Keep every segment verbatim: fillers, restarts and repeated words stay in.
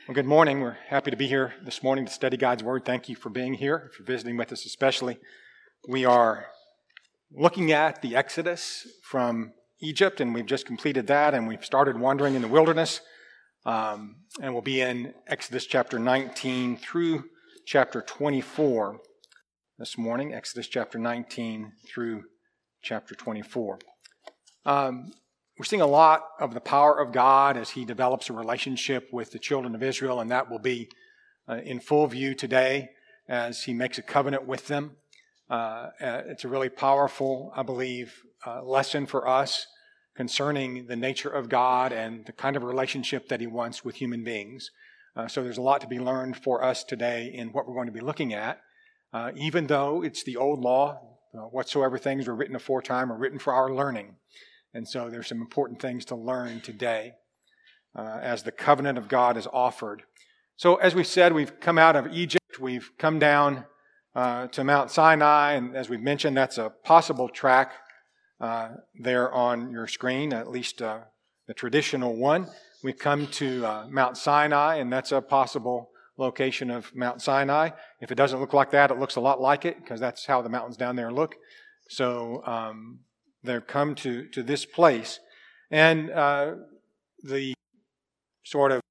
Well, good morning. We're happy to be here this morning to study God's Word. Thank you for being here. If you're visiting with us especially, we are looking at the Exodus from Egypt, and we've just completed that, and we've started wandering in the wilderness. Um, and we'll be in Exodus chapter nineteen through chapter twenty-four this morning. Exodus chapter nineteen through chapter twenty-four. Um, We're seeing a lot of the power of God as He develops a relationship with the children of Israel, and that will be uh, in full view today as He makes a covenant with them. Uh, it's a really powerful, I believe, uh, lesson for us concerning the nature of God and the kind of relationship that He wants with human beings. Uh, so there's a lot to be learned for us today in what we're going to be looking at. Uh, even though it's the old law, uh, whatsoever things were written aforetime are written for our learning. And so there's some important things to learn today uh, as the covenant of God is offered. So as we said, we've come out of Egypt. We've come down uh, to Mount Sinai. And as we've mentioned, that's a possible track uh, there on your screen, at least uh, the traditional one. We've come to uh, Mount Sinai, and that's a possible location of Mount Sinai. If it doesn't look like that, it looks a lot like it because that's how the mountains down there look. So... Um, They've come to, to this place. And uh, the sort of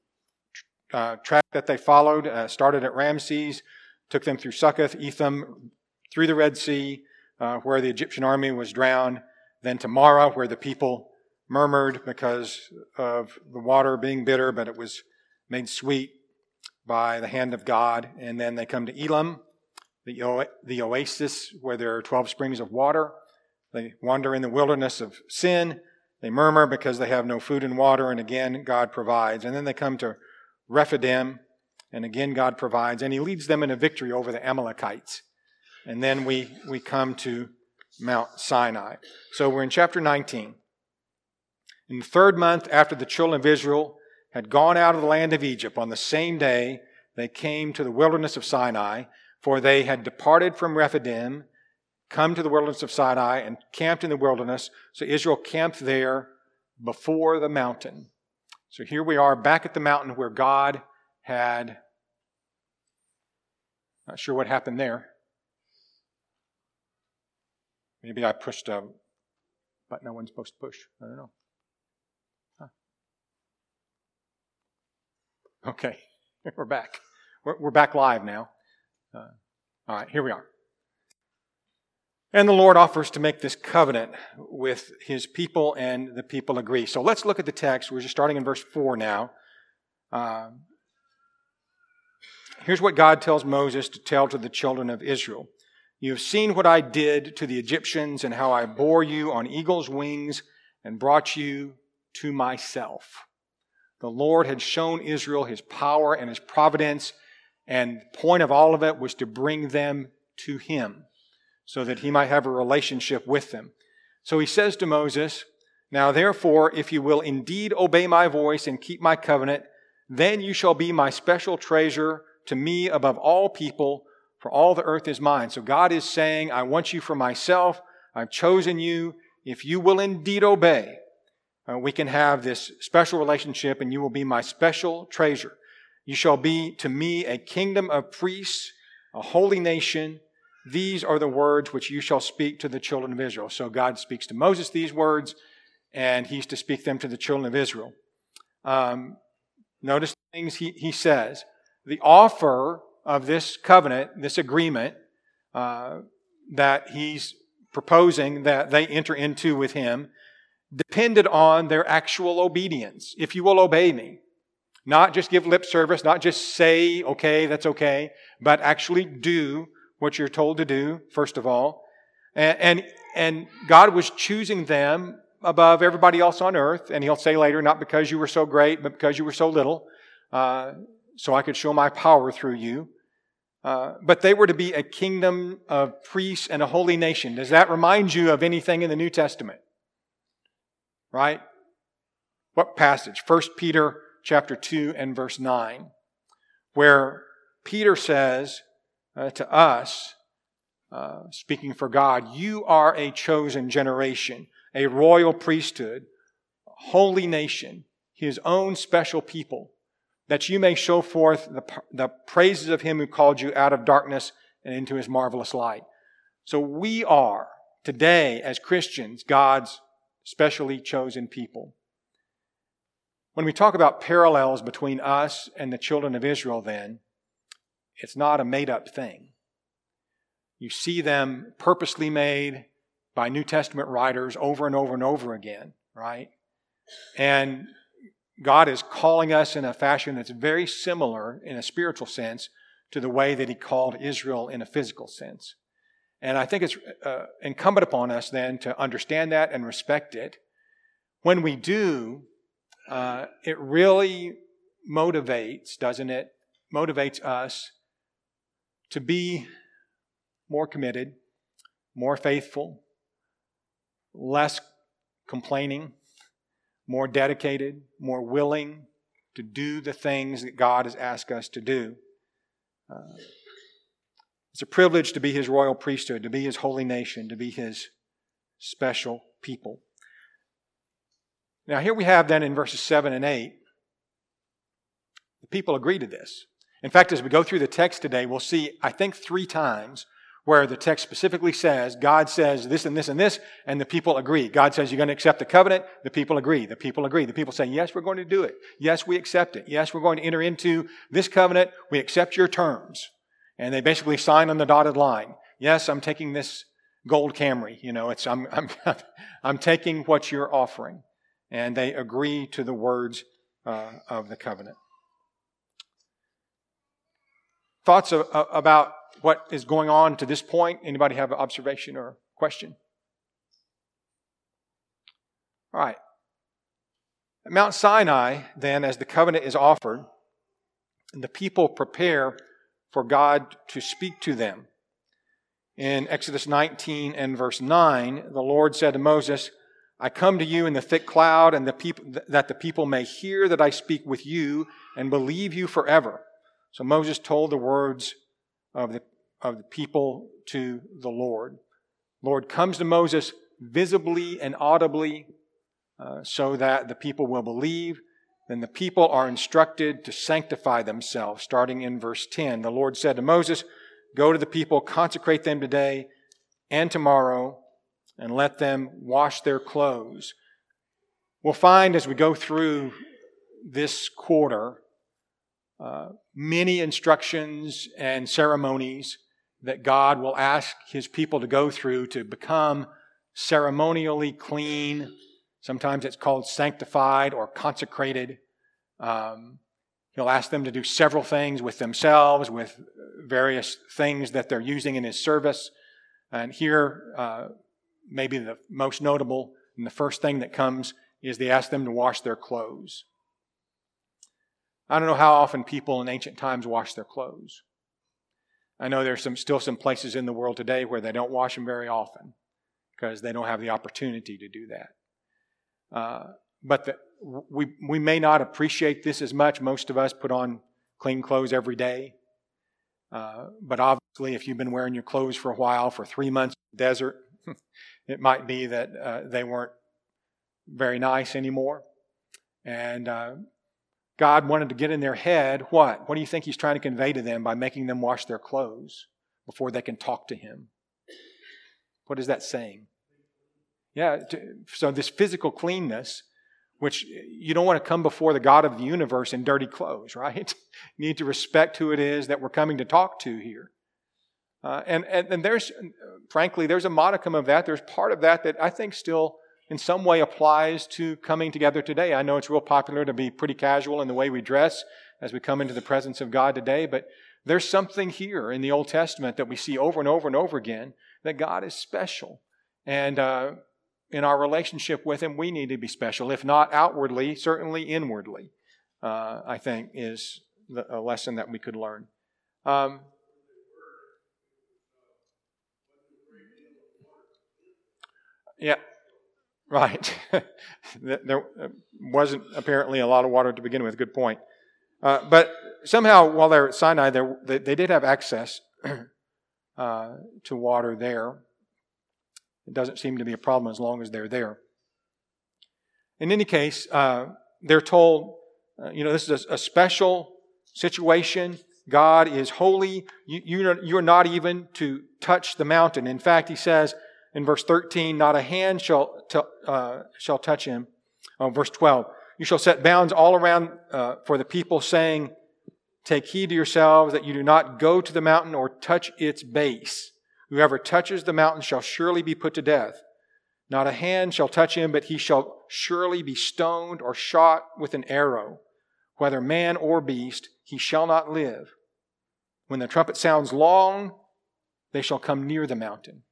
uh, track that they followed uh, started at Ramses, took them through Succoth, Etham, through the Red Sea, uh, where the Egyptian army was drowned, then to Marah, where the people murmured because of the water being bitter, but it was made sweet by the hand of God. And then they come to Elam, the, o- the oasis, where there are twelve springs of water. They wander in the wilderness of sin. They murmur because they have no food and water, and again, God provides. And then they come to Rephidim, and again, God provides. And He leads them in a victory over the Amalekites. And then we, we come to Mount Sinai. So we're in chapter nineteen. In the third month after the children of Israel had gone out of the land of Egypt, on the same day they came to the wilderness of Sinai, for they had departed from Rephidim, come to the wilderness of Sinai and camped in the wilderness. So Israel camped there before the mountain. So here we are back at the mountain where God had, not sure what happened there. Maybe I pushed a button no one's supposed to push. I don't know. Huh. Okay, we're back. We're, we're back live now. Uh, all right, here we are. And the Lord offers to make this covenant with His people, and the people agree. So let's look at the text. We're just starting in verse four now. Uh, here's what God tells Moses to tell to the children of Israel. You have seen what I did to the Egyptians and how I bore you on eagle's wings and brought you to myself. The Lord had shown Israel His power and His providence, and the point of all of it was to bring them to Him, so that He might have a relationship with them. So He says to Moses, now therefore, if you will indeed obey my voice and keep my covenant, then you shall be my special treasure to me above all people, for all the earth is mine. So God is saying, I want you for myself. I've chosen you. If you will indeed obey, uh, we can have this special relationship, and you will be my special treasure. You shall be to me a kingdom of priests, a holy nation. These are the words which you shall speak to the children of Israel. So God speaks to Moses these words, and He's to speak them to the children of Israel. Um, notice the things he, he says. The offer of this covenant, this agreement uh, that He's proposing that they enter into with Him, depended on their actual obedience. If you will obey me, not just give lip service, not just say, okay, that's okay, but actually do what you're told to do, first of all. And, and, and God was choosing them above everybody else on earth. And He'll say later, not because you were so great, but because you were so little, uh, so I could show my power through you. Uh, but they were to be a kingdom of priests and a holy nation. Does that remind you of anything in the New Testament? Right? What passage? First Peter chapter two and verse nine, where Peter says, Uh, to us, uh, speaking for God, you are a chosen generation, a royal priesthood, a holy nation, His own special people, that you may show forth the, the praises of him who called you out of darkness and into his marvelous light. So we are, today, as Christians, God's specially chosen people. When we talk about parallels between us and the children of Israel, then, it's not a made-up thing. You see them purposely made by New Testament writers over and over and over again, right? And God is calling us in a fashion that's very similar in a spiritual sense to the way that he called Israel in a physical sense. And I think it's uh, incumbent upon us then to understand that and respect it. When we do, uh, it really motivates, doesn't it? Motivates us to be more committed, more faithful, less complaining, more dedicated, more willing to do the things that God has asked us to do. Uh, it's a privilege to be his royal priesthood, to be his holy nation, to be his special people. Now here we have then in verses seven and eight, the people agree to this. In fact, as we go through the text today, we'll see, I think, three times where the text specifically says, God says this and this and this, and the people agree. God says, you're going to accept the covenant. The people agree. The people agree. The people say, yes, we're going to do it. Yes, we accept it. Yes, we're going to enter into this covenant. We accept your terms. And they basically sign on the dotted line. Yes, I'm taking this gold Camry. You know, it's I'm I'm I'm taking what you're offering. And they agree to the words uh, of the covenant. Thoughts of, uh, about what is going on to this point? Anybody have an observation or question? All right. At Mount Sinai, then, as the covenant is offered, the people prepare for God to speak to them. In Exodus nineteen and verse nine, the Lord said to Moses, I come to you in the thick cloud, and the people, that the people may hear that I speak with you and believe you forever. So Moses told the words of the, of the people to the Lord. Lord comes to Moses visibly and audibly uh, so that the people will believe. Then the people are instructed to sanctify themselves, starting in verse ten. The Lord said to Moses, go to the people, consecrate them today and tomorrow, and let them wash their clothes. We'll find as we go through this quarter uh, many instructions and ceremonies that God will ask his people to go through to become ceremonially clean. Sometimes it's called sanctified or consecrated. Um, he'll ask them to do several things with themselves, with various things that they're using in his service. And here, uh, maybe the most notable and the first thing that comes is they ask them to wash their clothes. I don't know how often people in ancient times wash their clothes. I know there's some, still some places in the world today where they don't wash them very often because they don't have the opportunity to do that. Uh, but the, we, we may not appreciate this as much. Most of us put on clean clothes every day. Uh, but obviously, if you've been wearing your clothes for a while, for three months in the desert, it might be that uh, they weren't very nice anymore. And uh, God wanted to get in their head what? What do you think he's trying to convey to them by making them wash their clothes before they can talk to him? What is that saying? Yeah, to, so this physical cleanness, which you don't want to come before the God of the universe in dirty clothes, right? You need to respect who it is that we're coming to talk to here. Uh, and, and, and there's, frankly, there's a modicum of that. There's part of that that I think still in some way applies to coming together today. I know it's real popular to be pretty casual in the way we dress as we come into the presence of God today, but there's something here in the Old Testament that we see over and over and over again, that God is special. And uh, in our relationship with him, we need to be special. If not outwardly, certainly inwardly, uh, I think is the, a lesson that we could learn. Um, yeah. Right. There wasn't apparently a lot of water to begin with. Good point. Uh, but somehow, while they're at Sinai, they, they did have access uh, to water there. It doesn't seem to be a problem as long as they're there. In any case, uh, they're told uh, you know, this is a, a special situation. God is holy. You, you're, you're not even to touch the mountain. In fact, he says in verse thirteen, not a hand shall, t- uh, shall touch him. Oh, verse twelve, you shall set bounds all around uh, for the people, saying, take heed to yourselves that you do not go to the mountain or touch its base. Whoever touches the mountain shall surely be put to death. Not a hand shall touch him, but he shall surely be stoned or shot with an arrow. Whether man or beast, he shall not live. When the trumpet sounds long, they shall come near the mountain.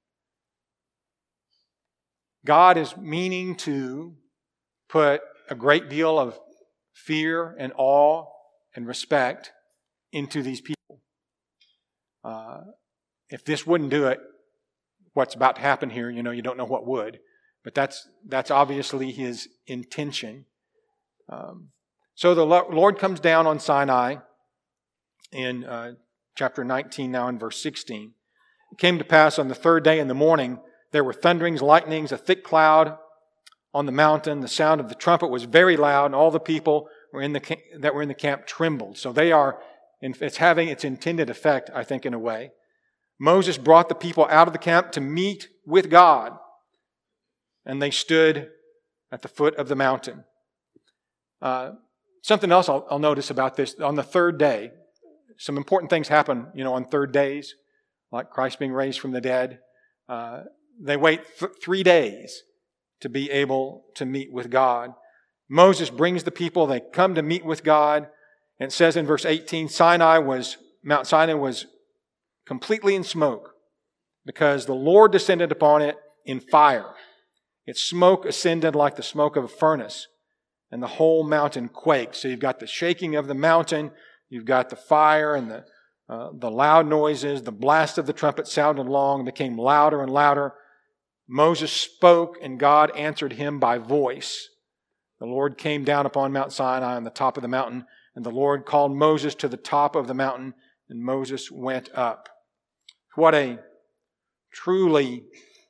God is meaning to put a great deal of fear and awe and respect into these people. Uh, if this wouldn't do it, what's about to happen here, you know, you don't know what would. But that's that's obviously his intention. Um, so the Lord comes down on Sinai in uh, chapter nineteen, now in verse sixteen. It came to pass on the third day in the morning, there were thunderings, lightnings, a thick cloud on the mountain. The sound of the trumpet was very loud, and all the people were in the that were in the camp trembled. So they are, it's having its intended effect, I think, in a way. Moses brought the people out of the camp to meet with God, and they stood at the foot of the mountain. Uh, something else I'll, I'll notice about this, on the third day, some important things happen, you know, on third days, like Christ being raised from the dead. Uh, they wait th- three days to be able to meet with God. Moses brings the people, they come to meet with God, and it says in verse eighteen, Sinai was, Mount Sinai was completely in smoke, because the Lord descended upon it in fire. Its smoke ascended like the smoke of a furnace, and the whole mountain quaked. So you've got the shaking of the mountain, you've got the fire and the uh, the loud noises, the blast of the trumpet sounded long, became louder and louder. Moses spoke, and God answered him by voice. The Lord came down upon Mount Sinai on the top of the mountain, and the Lord called Moses to the top of the mountain, and Moses went up. What a truly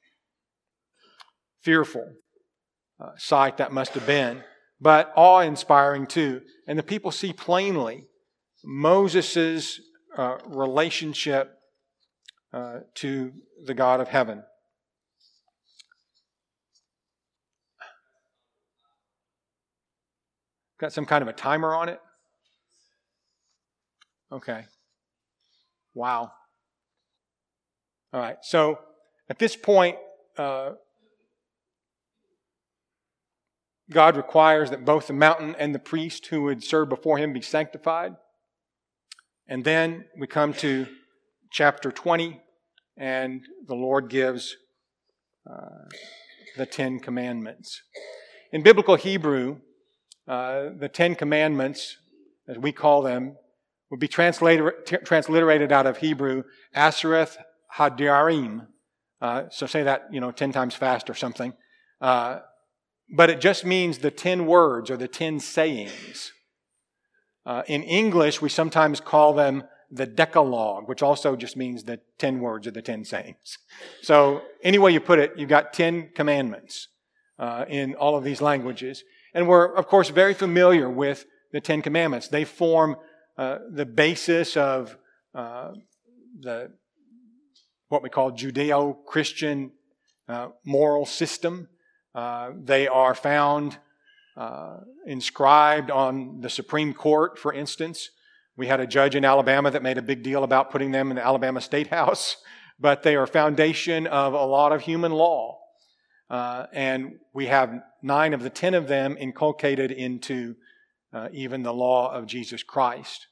fearful uh, sight that must have been, but awe-inspiring too. And the people see plainly Moses' uh, relationship uh, to the God of heaven. Got some kind of a timer on it? Okay. Wow. All right. So at this point, uh, God requires that both the mountain and the priest who would serve before him be sanctified. And then we come to chapter twenty, and the Lord gives uh, the Ten Commandments. In biblical Hebrew, uh, the Ten Commandments, as we call them, would be translated, t- transliterated out of Hebrew, Ashereth Hadarim. Uh, so say that, you know, ten times fast or something. Uh, but it just means the ten words or the ten sayings. Uh, in English, we sometimes call them the Decalogue, which also just means the ten words or the ten sayings. So any way you put it, you've got ten commandments uh, in all of these languages. And we're, of course, very familiar with the Ten Commandments. They form uh, the basis of uh, the what we call Judeo-Christian uh, moral system. Uh, they are found uh, inscribed on the Supreme Court, for instance. We had a judge in Alabama that made a big deal about putting them in the Alabama State House, but they are foundation of a lot of human law. Uh, and we have nine of the ten of them inculcated into uh, even the law of Jesus Christ.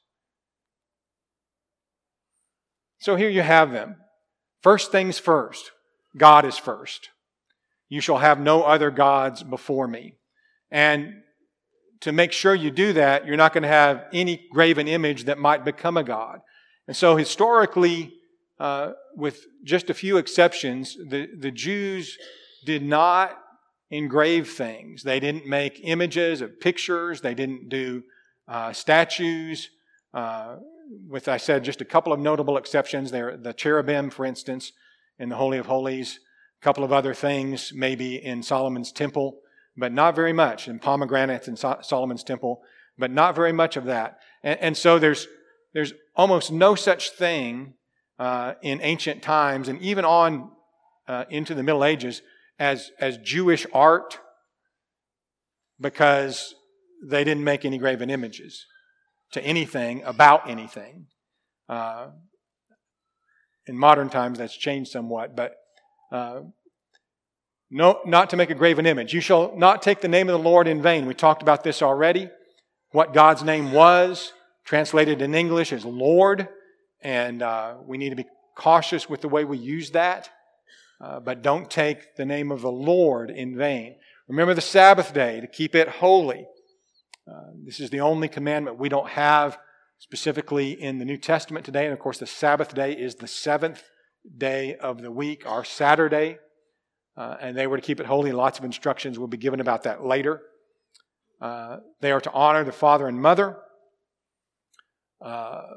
So here you have them. First things first, God is first. You shall have no other gods before me. And to make sure you do that, you're not going to have any graven image that might become a god. And so historically, uh, with just a few exceptions, the, the Jews did not engrave things. They didn't make images of pictures. They didn't do uh, statues. Uh, with, I said, just a couple of notable exceptions. There, the cherubim, for instance, in the Holy of Holies. A couple of other things, maybe in Solomon's temple, but not very much. In pomegranates in so- Solomon's temple. but not very much of that. And, and so there's there's almost no such thing uh, in ancient times, and even on uh, into the Middle Ages, as as Jewish art, because they didn't make any graven images to anything about anything. Uh, in modern times, that's changed somewhat, but uh, no, not to make a graven image. You shall not take the name of the Lord in vain. We talked about this already. What God's name was, translated in English as Lord, and uh, we need to be cautious with the way we use that. Uh, but don't take the name of the Lord in vain. Remember the Sabbath day to keep it holy. Uh, this is the only commandment we don't have specifically in the New Testament today. And of course, the Sabbath day is the seventh day of the week, our Saturday. Uh, and they were to keep it holy. Lots of instructions will be given about that later. Uh, they are to honor the father and mother. Uh,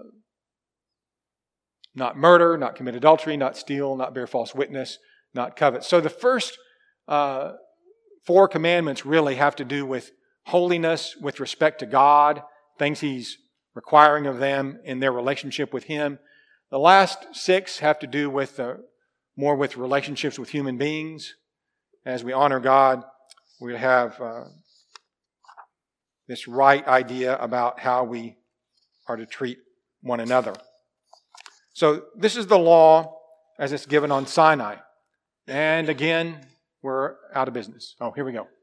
not murder, not commit adultery, not steal, not bear false witness, not covet. So the first uh, four commandments really have to do with holiness with respect to God, things He's requiring of them in their relationship with Him. The last six have to do with uh, more with relationships with human beings. As we honor God, we have uh, this right idea about how we are to treat one another. So this is the law as it's given on Sinai. And again, we're out of business. Oh, here we go.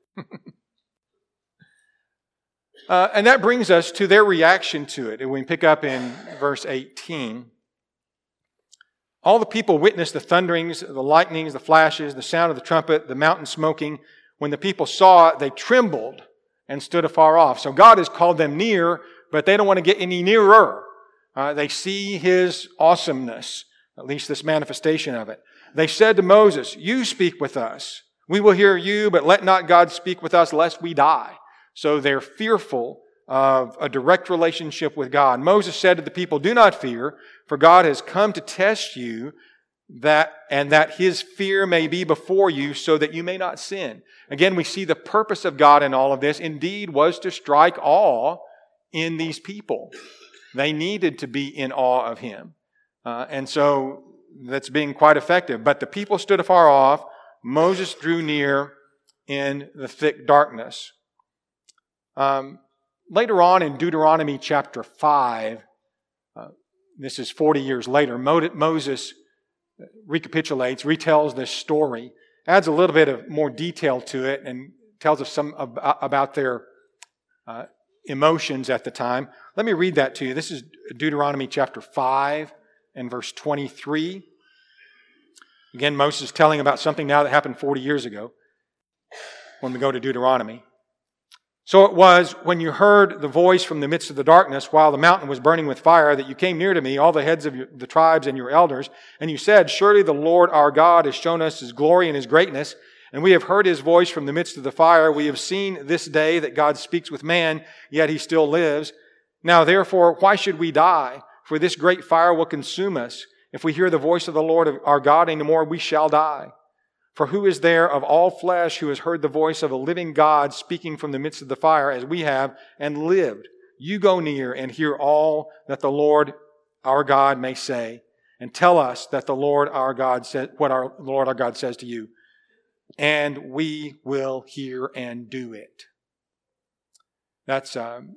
uh, and that brings us to their reaction to it. And we pick up in verse eighteen. All the people witnessed the thunderings, the lightnings, the flashes, the sound of the trumpet, the mountain smoking. When the people saw it, they trembled and stood afar off. So God has called them near, but they don't want to get any nearer. Uh, they see His awesomeness, at least this manifestation of it. They said to Moses, "You speak with us. We will hear you, but let not God speak with us, lest we die." So they're fearful of a direct relationship with God. Moses said to the people, "Do not fear, for God has come to test you, that and that His fear may be before you, so that you may not sin." Again, we see the purpose of God in all of this indeed was to strike awe in these people. They needed to be in awe of Him. Uh, and so that's being quite effective. But the people stood afar off. Moses drew near in the thick darkness. Um, later on in Deuteronomy chapter five, uh, this is forty years later, Mo- Moses recapitulates, retells this story, adds a little bit of more detail to it, and tells us some ab- about their uh, emotions at the time. Let me read that to you. This is Deuteronomy chapter five and verse twenty-three. Again, Moses is telling about something now that happened forty years ago when we go to Deuteronomy. "So it was when you heard the voice from the midst of the darkness while the mountain was burning with fire that you came near to me, all the heads of your, the tribes and your elders, and you said, 'Surely the Lord our God has shown us His glory and His greatness, and we have heard His voice from the midst of the fire. We have seen this day that God speaks with man, yet He still lives. Now therefore, why should we die? For this great fire will consume us. If we hear the voice of the Lord our God any more, we shall die. For who is there of all flesh who has heard the voice of a living God speaking from the midst of the fire as we have and lived? You go near and hear all that the Lord our God may say, and tell us that the Lord our God said what our Lord our God says to you, and we will hear and do it." That's um,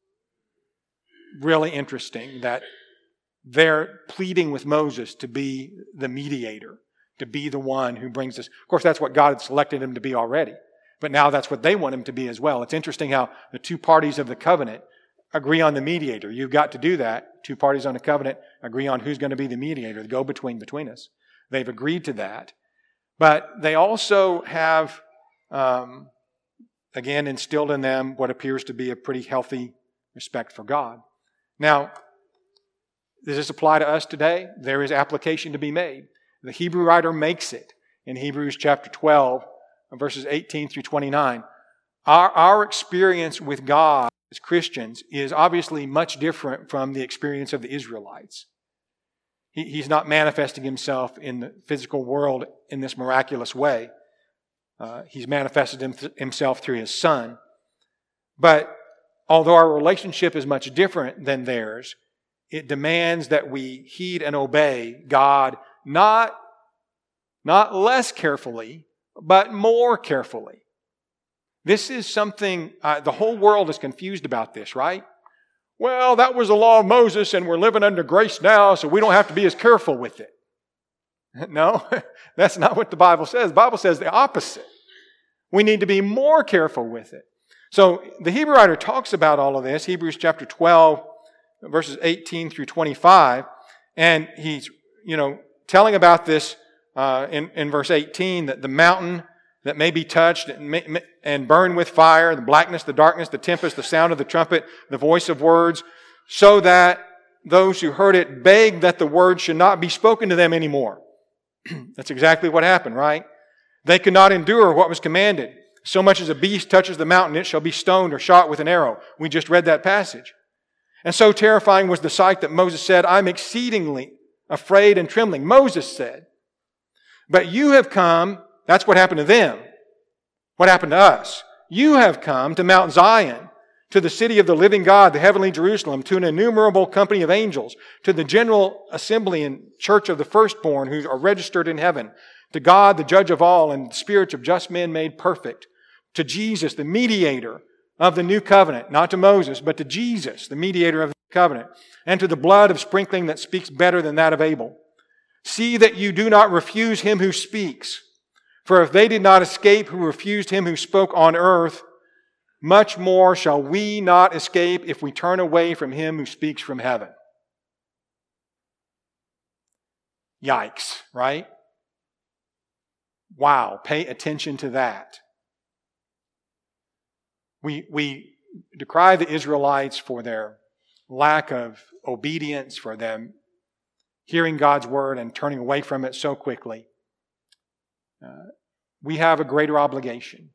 really interesting that they're pleading with Moses to be the mediator, to be the one who brings us. Of course, that's what God had selected him to be already. But now that's what they want him to be as well. It's interesting how the two parties of the covenant agree on the mediator. You've got to do that. Two parties on a covenant agree on who's going to be the mediator, the go-between between us. They've agreed to that. But they also have, um, again, instilled in them what appears to be a pretty healthy respect for God. Now, does this apply to us today? There is application to be made. The Hebrew writer makes it in Hebrews chapter twelve, verses eighteen through twenty-nine. Our, our experience with God as Christians is obviously much different from the experience of the Israelites. He, he's not manifesting Himself in the physical world in this miraculous way. Uh, he's manifested him, Himself through His Son. But although our relationship is much different than theirs, it demands that we heed and obey God not, not less carefully, but more carefully. This is something, uh, the whole world is confused about this, right? Well, that was the law of Moses and we're living under grace now, so we don't have to be as careful with it. No, that's not what the Bible says. The Bible says the opposite. We need to be more careful with it. So the Hebrew writer talks about all of this, Hebrews chapter twelve, verses eighteen through twenty-five, and he's, you know, telling about this uh, in, in verse eighteen, that the mountain that may be touched and, may, and burned with fire, the blackness, the darkness, the tempest, the sound of the trumpet, the voice of words, so that those who heard it begged that the word should not be spoken to them anymore. That's exactly what happened, right? They could not endure what was commanded. So much as a beast touches the mountain, it shall be stoned or shot with an arrow. We just read that passage. And so terrifying was the sight that Moses said, I'm exceedingly afraid and trembling. Moses said, but you have come, that's what happened to them. What happened to us? You have come to Mount Zion, to the city of the living God, the heavenly Jerusalem, to an innumerable company of angels, to the general assembly and church of the firstborn who are registered in heaven, to God, the judge of all, and the spirits of just men made perfect, to Jesus, the mediator of the new covenant, not to Moses, but to Jesus, the mediator of the covenant, and to the blood of sprinkling that speaks better than that of Abel. See that you do not refuse him who speaks. For if they did not escape who refused him who spoke on earth, much more shall we not escape if we turn away from him who speaks from heaven. Yikes, right? Wow, pay attention to that. We, we decry the Israelites for their lack of obedience, for them hearing God's word and turning away from it so quickly. Uh, we have a greater obligation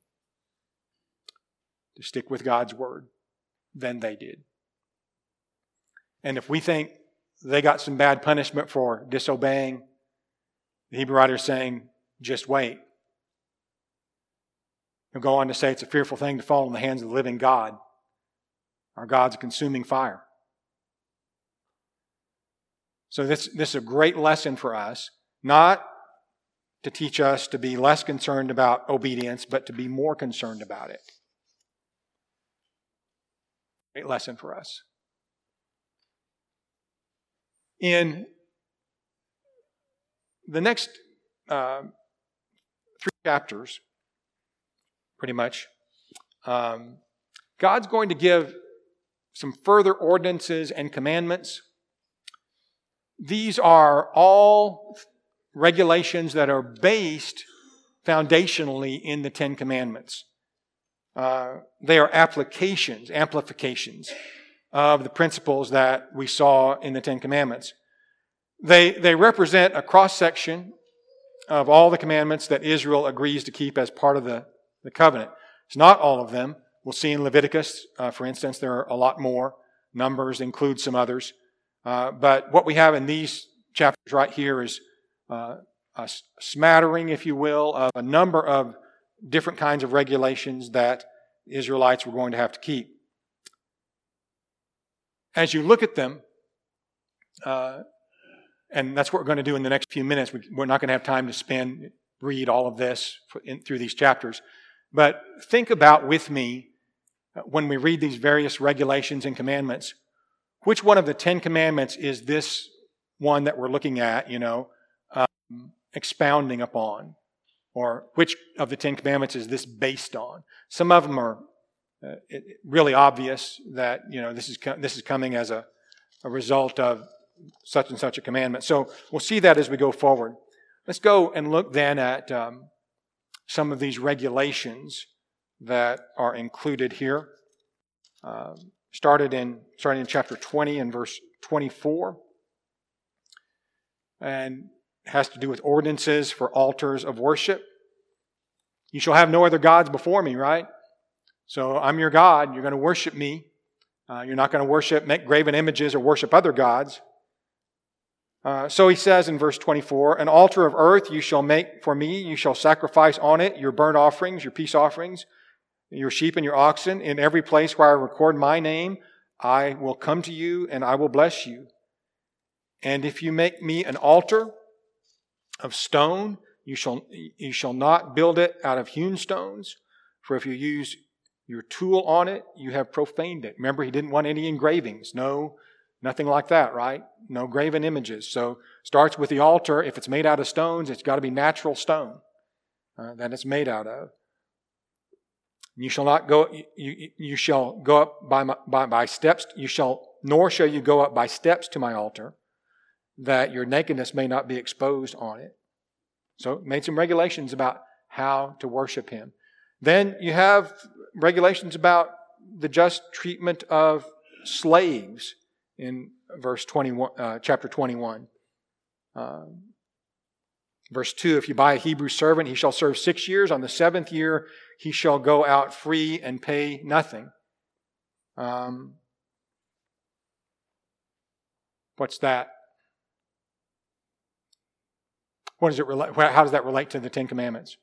to stick with God's word than they did. And if we think they got some bad punishment for disobeying, the Hebrew writer is saying, just wait. He'll go on to say it's a fearful thing to fall in the hands of the living God. Our God's a consuming fire. So this, this is a great lesson for us, not to teach us to be less concerned about obedience, but to be more concerned about it. Great lesson for us. In the next uh, three chapters, pretty much, um, God's going to give some further ordinances and commandments. These are all regulations that are based foundationally in the Ten Commandments. Uh, they are applications, amplifications of the principles that we saw in the Ten Commandments. They, they represent a cross-section of all the commandments that Israel agrees to keep as part of the, the covenant. It's not all of them. We'll see in Leviticus, uh, for instance, there are a lot more. Numbers include some others. Uh, but what we have in these chapters right here is uh, a smattering, if you will, of a number of different kinds of regulations that the Israelites were going to have to keep. As you look at them, uh, and that's what we're going to do in the next few minutes. We, we're not going to have time to spend, read all of this for, in, through these chapters. But think about with me, when we read these various regulations and commandments, which one of the Ten Commandments is this one that we're looking at, you know, um, expounding upon? Or which of the Ten Commandments is this based on? Some of them are uh, it, really obvious that, you know, this is co- this is coming as a, a result of such and such a commandment. So we'll see that as we go forward. Let's go and look then at um, some of these regulations that are included here. Uh, started in starting in chapter twenty and verse twenty-four, and has to do with ordinances for altars of worship. You shall have no other gods before me, right? So I'm your God. You're going to worship me. Uh, you're not going to worship, make graven images or worship other gods. Uh, so he says in verse twenty-four, an altar of earth you shall make for me. You shall sacrifice on it your burnt offerings, your peace offerings, your sheep and your oxen. In every place where I record my name, I will come to you and I will bless you. And if you make me an altar of stone, you shall, you shall not build it out of hewn stones. For if you use your tool on it, you have profaned it. Remember, he didn't want any engravings. No, nothing like that, right? No graven images. So starts with the altar. If it's made out of stones, it's got to be natural stone uh, that it's made out of. You shall not go. You, you, you shall go up by, my, by by steps. You shall nor shall you go up by steps to my altar, that your nakedness may not be exposed on it. So it made some regulations about how to worship him. Then you have regulations about the just treatment of slaves in verse twenty-one, uh, chapter twenty-one. Uh, verse two, if you buy a Hebrew servant, he shall serve six years. On the seventh year, he shall go out free and pay nothing. Um, what's that? What does it relate? How does that relate to the Ten Commandments?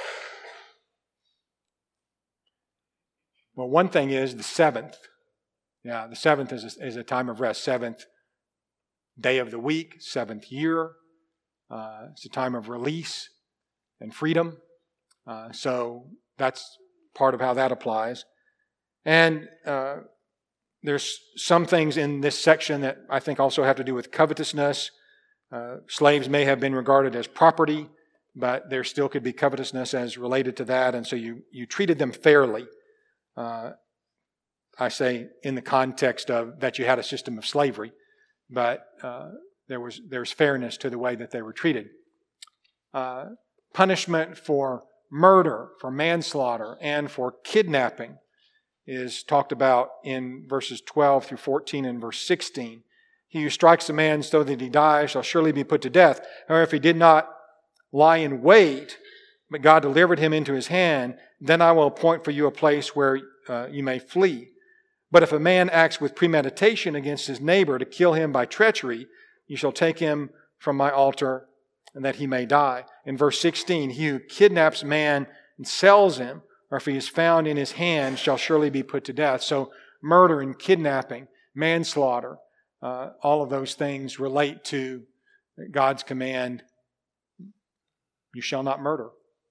Well, one thing is the seventh. Yeah, the seventh is a, is a time of rest. Seventh day of the week, seventh year. Uh, it's a time of release and freedom. Uh, so that's part of how that applies. And uh, there's some things in this section that I think also have to do with covetousness. Uh, slaves may have been regarded as property, but there still could be covetousness as related to that. And so you, you treated them fairly. Uh, I say in the context of that you had a system of slavery, but uh, there was there's fairness to the way that they were treated. Uh, punishment for murder, for manslaughter, and for kidnapping is talked about in verses twelve through fourteen and verse sixteen. He who strikes a man so that he dies shall surely be put to death. However, if he did not lie in wait, but God delivered him into his hand, then I will appoint for you a place where uh, you may flee. But if a man acts with premeditation against his neighbor to kill him by treachery, you shall take him from my altar, and that he may die. In verse sixteen, he who kidnaps man and sells him, or if he is found in his hand, shall surely be put to death. So murder and kidnapping, manslaughter, uh, all of those things relate to God's command, you shall not murder.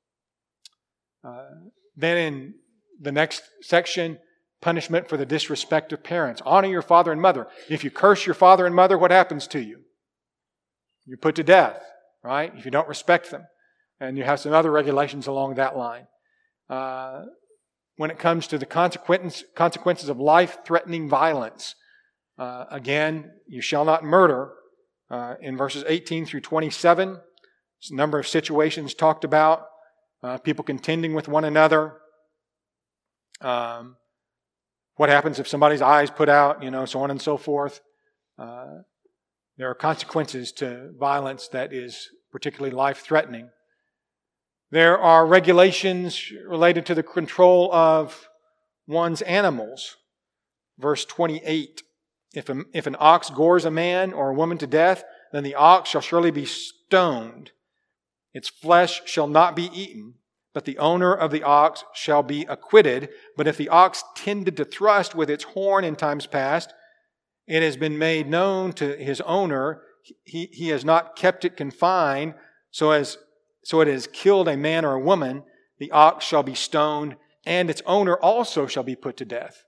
Uh, then in the next section, punishment for the disrespect of parents. Honor your father and mother. If you curse your father and mother, what happens to you? You're put to death, right? If you don't respect them. And you have some other regulations along that line. Uh, when it comes to the consequence, consequences of life-threatening violence, uh, again, you shall not murder. Uh, in verses eighteen through twenty-seven, there's a number of situations talked about. Uh, people contending with one another. Um, what happens if somebody's eyes put out, you know, so on and so forth. Uh, there are consequences to violence that is particularly life-threatening. There are regulations related to the control of one's animals. Verse twenty-eight, if, a, if an ox gores a man or a woman to death, then the ox shall surely be stoned. Its flesh shall not be eaten, but the owner of the ox shall be acquitted. But if the ox tended to thrust with its horn in times past, it has been made known to his owner, he, he has not kept it confined, so as so it has killed a man or a woman, the ox shall be stoned, and its owner also shall be put to death.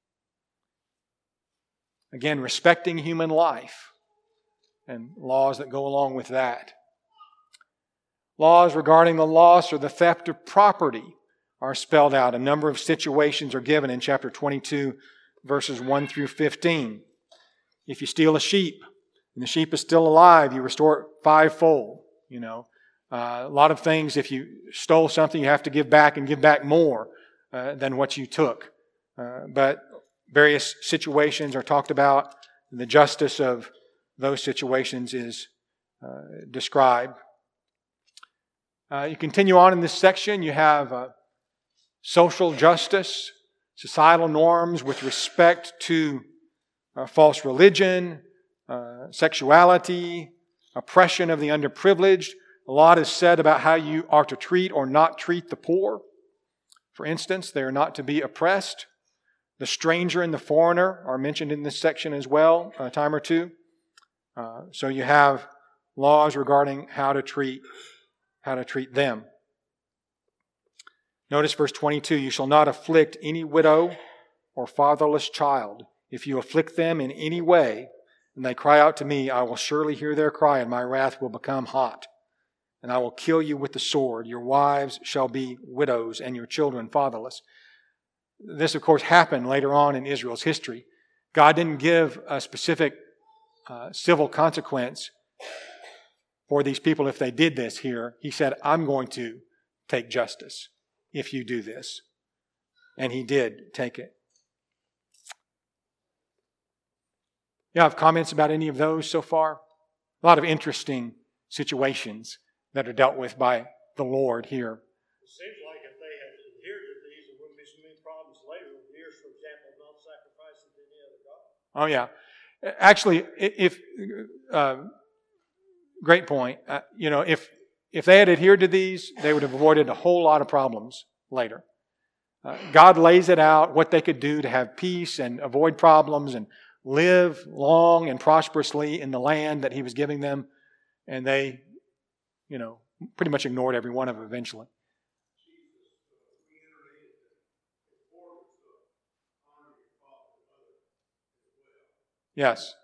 Again, respecting human life and laws that go along with that. Laws regarding the loss or the theft of property are spelled out. A number of situations are given in chapter twenty-two, verses one through fifteen. If you steal a sheep and the sheep is still alive, you restore it fivefold. You know, uh, a lot of things, if you stole something, you have to give back and give back more uh, than what you took. Uh, but various situations are talked about, and the justice of those situations is uh, described. Uh, you continue on in this section, you have uh, social justice, societal norms with respect to uh, false religion, uh, sexuality, oppression of the underprivileged. A lot is said about how you are to treat or not treat the poor. For instance, they are not to be oppressed. The stranger and the foreigner are mentioned in this section as well, a time or two. Uh, so you have laws regarding how to treat, how to treat them. Notice verse twenty-two, you shall not afflict any widow or fatherless child. If you afflict them in any way, and they cry out to me, I will surely hear their cry, and my wrath will become hot. And I will kill you with the sword. Your wives shall be widows, and your children fatherless. This, of course, happened later on in Israel's history. God didn't give a specific uh, civil consequence for these people if they did this here. He said, I'm going to take justice if you do this. And He did take it. You have comments about any of those so far? A lot of interesting situations that are dealt with by the Lord here. It seems like if they had adhered to these, there wouldn't be so many problems later in years, for example, not sacrificing to any other god. Oh, yeah. Actually, if, uh, great point. Uh, you know, if, if they had adhered to these, they would have avoided a whole lot of problems later. Uh, God lays it out, what they could do to have peace and avoid problems and live long and prosperously in the land that He was giving them. And they, you know, pretty much ignored every one of them eventually. Yes.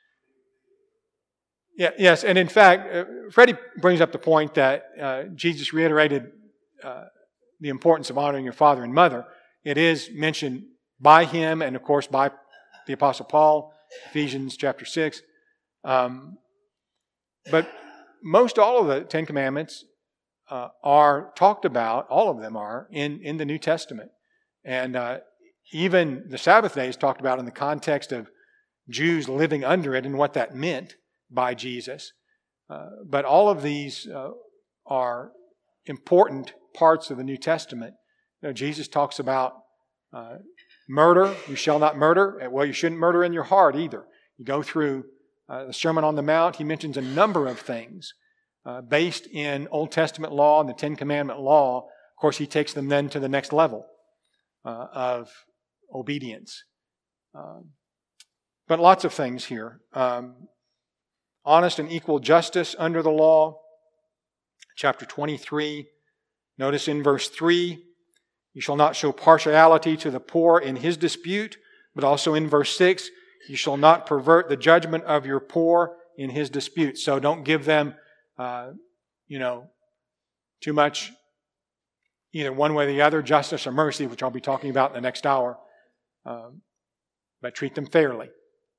Yeah, yes, and in fact, uh, Freddie brings up the point that uh, Jesus reiterated uh, the importance of honoring your father and mother. It is mentioned by him and, of course, by the Apostle Paul, Ephesians chapter six. Um, but most all of the Ten Commandments uh, are talked about, all of them are, in, in the New Testament. And uh, even the Sabbath day is talked about in the context of Jews living under it and what that meant by Jesus. Uh, but all of these uh, are important parts of the New Testament. You know, Jesus talks about uh, murder. You shall not murder. Well, you shouldn't murder in your heart either. You go through uh, the Sermon on the Mount. He mentions a number of things uh, based in Old Testament law and the Ten Commandment law. Of course, he takes them then to the next level uh, of obedience. Um, but lots of things here. Um, honest and equal justice under the law. Chapter twenty-three. Notice in verse three, you shall not show partiality to the poor in his dispute, but also in verse six, you shall not pervert the judgment of your poor in his dispute. So don't give them, uh, you know, too much, either one way or the other, justice or mercy, which I'll be talking about in the next hour, um, but treat them fairly.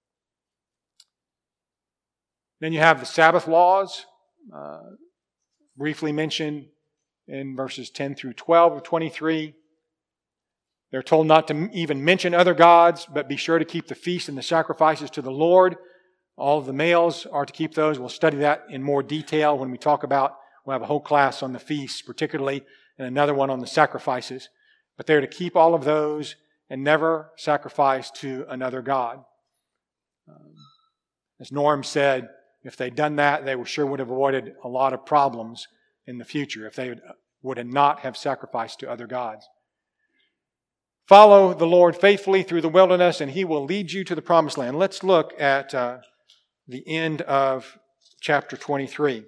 Then you have the Sabbath laws, uh, briefly mentioned in verses ten through twelve of twenty-three. They're told not to even mention other gods, but be sure to keep the feasts and the sacrifices to the Lord. All of the males are to keep those. We'll study that in more detail when we talk about, we'll have a whole class on the feasts particularly, and another one on the sacrifices. But they're to keep all of those and never sacrifice to another god. Um, as Norm said, if they'd done that, they sure would have avoided a lot of problems in the future if they would not have sacrificed to other gods. Follow the Lord faithfully through the wilderness, and He will lead you to the promised land. Let's look at uh, the end of chapter twenty-three.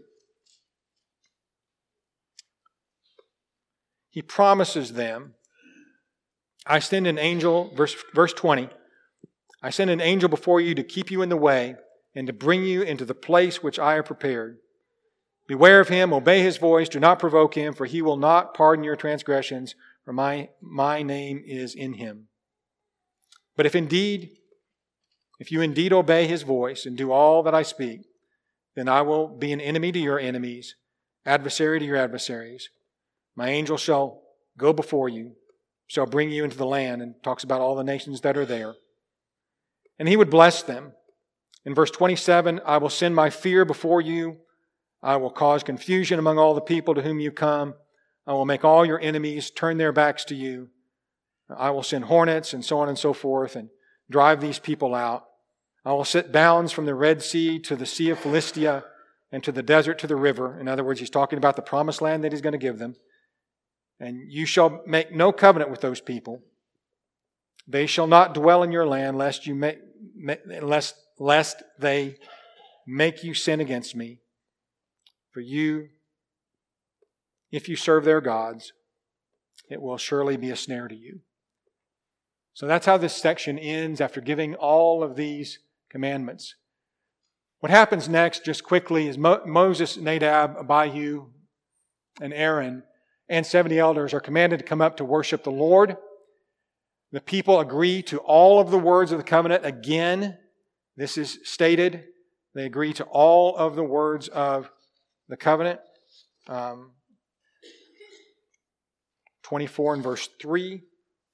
He promises them, I send an angel, verse, verse twenty, I send an angel before you to keep you in the way and to bring you into the place which I have prepared. Beware of him, obey his voice, do not provoke him, for he will not pardon your transgressions, for my, my name is in him. But if indeed, if you indeed obey his voice and do all that I speak, then I will be an enemy to your enemies, adversary to your adversaries. My angel shall go before you, shall bring you into the land, and talks about all the nations that are there. And he would bless them. In verse twenty-seven, I will send my fear before you. I will cause confusion among all the people to whom you come. I will make all your enemies turn their backs to you. I will send hornets and so on and so forth and drive these people out. I will set bounds from the Red Sea to the Sea of Philistia and to the desert to the river. In other words, he's talking about the promised land that he's going to give them. And you shall make no covenant with those people. They shall not dwell in your land, lest you make, lest, lest they make you sin against me. For you, if you serve their gods, it will surely be a snare to you. So that's how this section ends after giving all of these commandments. What happens next, just quickly, is Mo- Moses, Nadab, Abihu, and Aaron and seventy elders are commanded to come up to worship the Lord. The people agree to all of the words of the covenant. Again, this is stated. They agree to all of the words of the covenant. Um, twenty-four and verse three.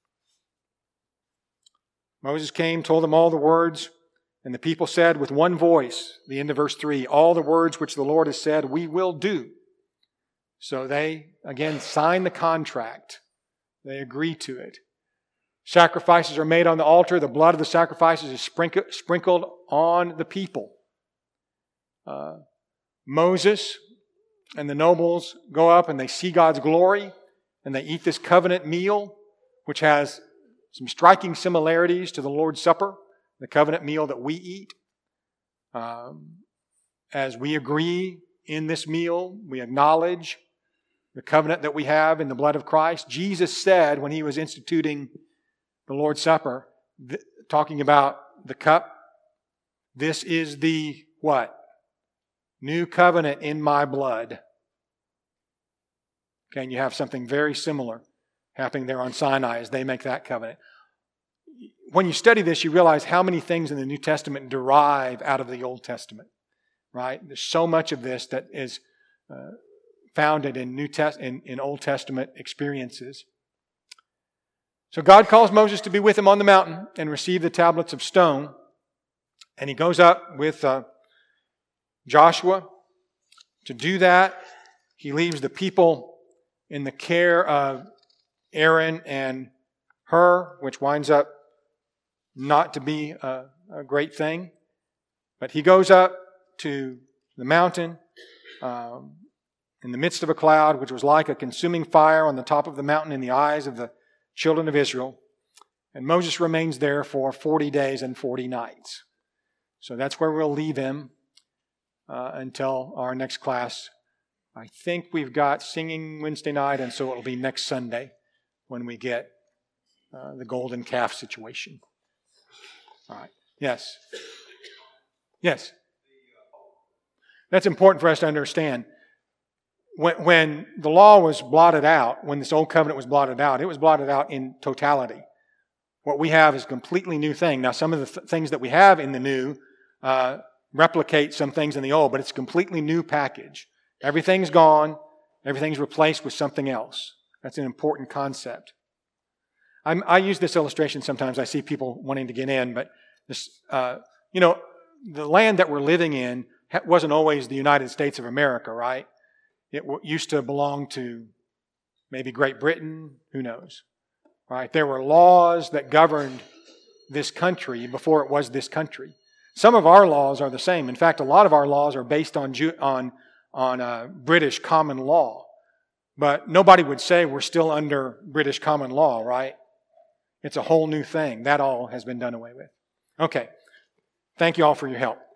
Moses came, told them all the words, and the people said with one voice, the end of verse three, all the words which the Lord has said, we will do. So they, again, sign the contract. They agree to it. Sacrifices are made on the altar. The blood of the sacrifices is sprinkled, sprinkled on the people. Uh, Moses and the nobles go up and they see God's glory and they eat this covenant meal, which has some striking similarities to the Lord's Supper, the covenant meal that we eat. Um, as we agree in this meal, we acknowledge the covenant that we have in the blood of Christ. Jesus said when he was instituting the Lord's Supper, th- talking about the cup, this is the what? New covenant in my blood. Okay, and you have something very similar happening there on Sinai as they make that covenant. When you study this, you realize how many things in the New Testament derive out of the Old Testament, right? There's so much of this that is uh, founded in New Test in, in Old Testament experiences. So God calls Moses to be with him on the mountain and receive the tablets of stone. And he goes up with uh, Joshua to do that. He leaves the people in the care of Aaron and Hur, which winds up not to be a, a great thing. But he goes up to the mountain um, in the midst of a cloud, which was like a consuming fire on the top of the mountain in the eyes of the children of Israel. And Moses remains there for forty days and forty nights. So that's where we'll leave him uh, until our next class. I think we've got singing Wednesday night, and so it'll be next Sunday when we get uh, the golden calf situation. All right. Yes. Yes. That's important for us to understand. When, when the law was blotted out, when this old covenant was blotted out, it was blotted out in totality. What we have is a completely new thing. Now, some of the th- things that we have in the new uh, replicate some things in the old, but it's a completely new package. Everything's gone. Everything's replaced with something else. That's an important concept. I'm, I use this illustration sometimes. I see people wanting to get in, but this, uh, you know, the land that we're living in wasn't always the United States of America, right? It w- used to belong to maybe Great Britain. Who knows, right? There were laws that governed this country before it was this country. Some of our laws are the same. In fact, a lot of our laws are based on Ju- on on uh, British common law. But nobody would say we're still under British common law, right? It's a whole new thing. That all has been done away with. Okay. Thank you all for your help.